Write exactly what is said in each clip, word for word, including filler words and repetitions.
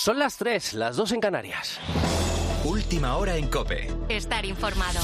Son las tres, las dos en Canarias. Última hora en COPE. Estar informado.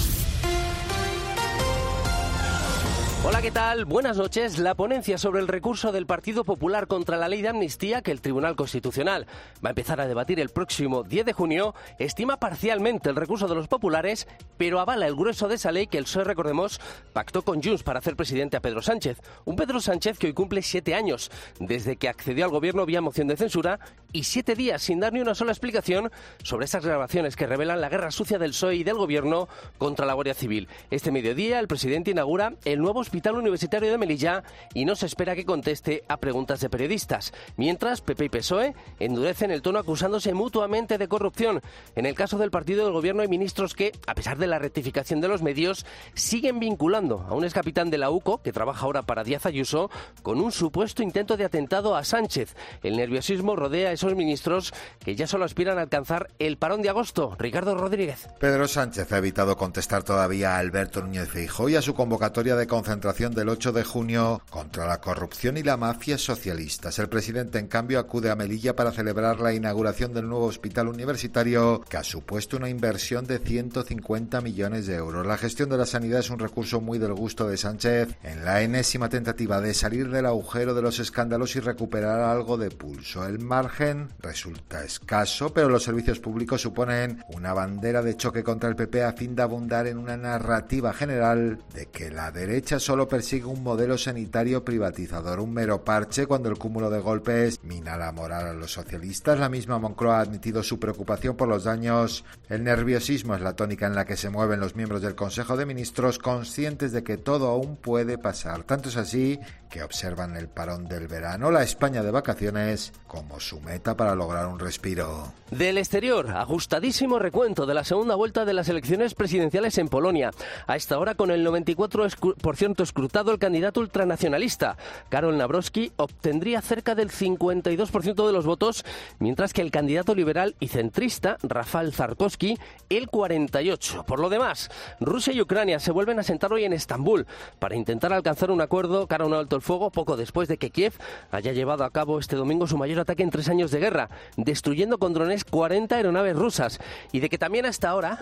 Hola, ¿qué tal? Buenas noches. La ponencia sobre el recurso del Partido Popular contra la ley de amnistía que el Tribunal Constitucional va a empezar a debatir el próximo diez de junio estima parcialmente el recurso de los populares, pero avala el grueso de esa ley que el P S O E, recordemos, pactó con Junts para hacer presidente a Pedro Sánchez. Un Pedro Sánchez que hoy cumple siete años desde que accedió al gobierno vía moción de censura y siete días sin dar ni una sola explicación sobre esas grabaciones que revelan la guerra sucia del P S O E y del gobierno contra la Guardia Civil. Este mediodía el presidente inaugura el nuevo Hospital Universitario de Melilla y no se espera que conteste a preguntas de periodistas. Mientras, P P y P S O E endurecen el tono acusándose mutuamente de corrupción. En el caso del partido del gobierno hay ministros que, a pesar de la rectificación de los medios, siguen vinculando a un excapitán de la U C O, que trabaja ahora para Díaz Ayuso, con un supuesto intento de atentado a Sánchez. El nerviosismo rodea a esos ministros que ya solo aspiran a alcanzar el parón de agosto. Ricardo Rodríguez. Pedro Sánchez ha evitado contestar todavía a Alberto Núñez Feijóo y a su convocatoria de concentración del ocho de junio contra la corrupción y la mafia socialistas. El presidente, en cambio, acude a Melilla para celebrar la inauguración del nuevo hospital universitario, que ha supuesto una inversión de ciento cincuenta millones de euros. La gestión de la sanidad es un recurso muy del gusto de Sánchez en la enésima tentativa de salir del agujero de los escándalos y recuperar algo de pulso. El margen resulta escaso, pero los servicios públicos suponen una bandera de choque contra el P P a fin de abundar en una narrativa general de que la derecha solo persigue sigue un modelo sanitario privatizador, un mero parche cuando el cúmulo de golpes mina la moral a los socialistas. La misma Moncloa ha admitido su preocupación por los daños. El nerviosismo es la tónica en la que se mueven los miembros del Consejo de Ministros, conscientes de que todo aún puede pasar. Tanto es así que observan el parón del verano, la España de vacaciones, como su meta para lograr un respiro. Del exterior, ajustadísimo recuento de la segunda vuelta de las elecciones presidenciales en Polonia. A esta hora, con el noventa y cuatro por ciento escrutado, el candidato ultranacionalista Karol Nawrocki obtendría cerca del cincuenta y dos por ciento de los votos, mientras que el candidato liberal y centrista Rafał Trzaskowski el cuarenta y ocho por ciento. Por lo demás, Rusia y Ucrania se vuelven a sentar hoy en Estambul para intentar alcanzar un acuerdo cara a un alto el fuego poco después de que Kiev haya llevado a cabo este domingo su mayor ataque en tres años de guerra, destruyendo con drones cuarenta aeronaves rusas, y de que también hasta ahora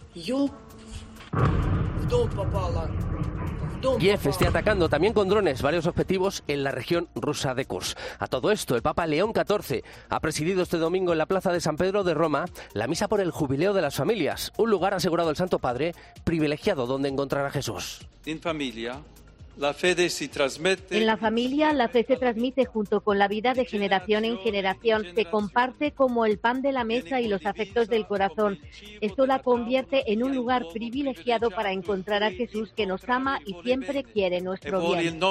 Kiev esté atacando también con drones varios objetivos en la región rusa de Kursk. A todo esto, el Papa León catorce ha presidido este domingo en la Plaza de San Pedro de Roma la misa por el jubileo de las familias, un lugar, asegurado el Santo Padre, privilegiado donde encontrar a Jesús. En familia, la fe se transmite. En la familia, la fe se transmite junto con la vida de generación en generación. Se comparte como el pan de la mesa y los afectos del corazón. Esto la convierte en un lugar privilegiado para encontrar a Jesús, que nos ama y siempre quiere nuestro bien.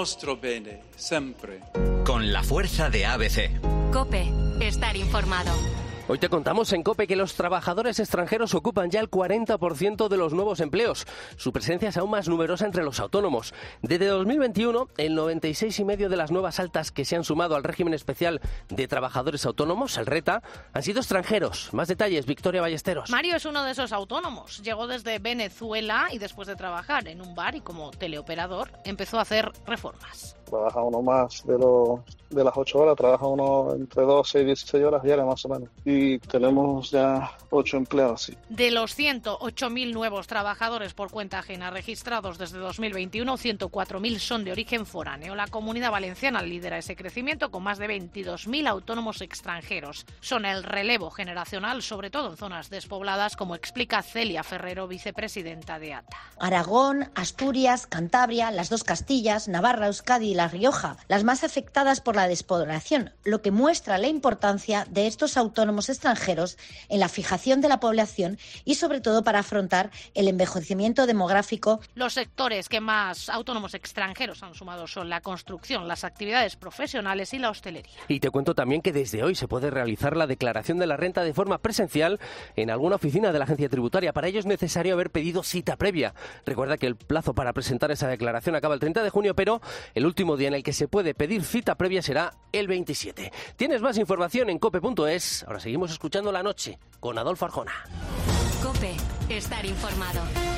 Con la fuerza de A B C. COPE. Estar informado. Hoy te contamos en COPE que los trabajadores extranjeros ocupan ya el cuarenta por ciento de los nuevos empleos. Su presencia es aún más numerosa entre los autónomos. Desde dos mil veintiuno, el noventa y seis coma cinco por ciento de las nuevas altas que se han sumado al régimen especial de trabajadores autónomos, el RETA, han sido extranjeros. Más detalles, Victoria Ballesteros. Mario es uno de esos autónomos. Llegó desde Venezuela y después de trabajar en un bar y como teleoperador, empezó a hacer reformas. Trabaja uno más de, lo, de las ocho horas, trabaja uno entre doce y dieciséis horas diarias más o menos. Y tenemos ya ocho empleados, sí. De los ciento ocho mil nuevos trabajadores por cuenta ajena registrados desde dos mil veintiuno, ciento cuatro mil son de origen foráneo. La Comunidad Valenciana lidera ese crecimiento con más de veintidós mil autónomos extranjeros. Son el relevo generacional, sobre todo en zonas despobladas, como explica Celia Ferrero, vicepresidenta de A T A. Aragón, Asturias, Cantabria, las dos Castillas, Navarra, Euskadi y La Rioja, las más afectadas por la despoblación, lo que muestra la importancia de estos autónomos extranjeros en la fijación de la población y sobre todo para afrontar el envejecimiento demográfico. Los sectores que más autónomos extranjeros han sumado son la construcción, las actividades profesionales y la hostelería. Y te cuento también que desde hoy se puede realizar la declaración de la renta de forma presencial en alguna oficina de la agencia tributaria. Para ello es necesario haber pedido cita previa. Recuerda que el plazo para presentar esa declaración acaba el treinta de junio, pero el último día en el que se puede pedir cita previa será el veintisiete. Tienes más información en cope punto es. Ahora seguimos escuchando La Noche con Adolfo Arjona. COPE. Estar informado.